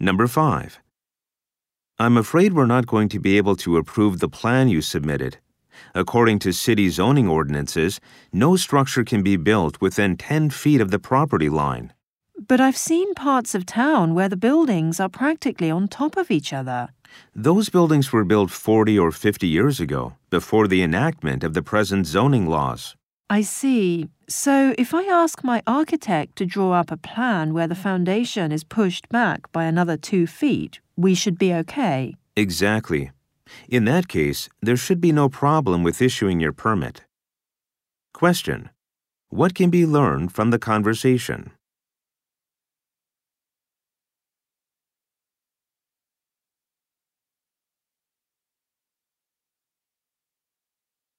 Number 5. I'm afraid we're not going to be able to approve the plan you submitted. According to city zoning ordinances, no structure can be built within 10 feet of the property line. But I've seen parts of town where the buildings are practically on top of each other. Those buildings were built 40 or 50 years ago, before the enactment of the present zoning laws. I see. So if I ask my architect to draw up a plan where the foundation is pushed back by another 2 feet, we should be okay. Exactly. In that case, there should be no problem with issuing your permit. Question: what can be learned from the conversation?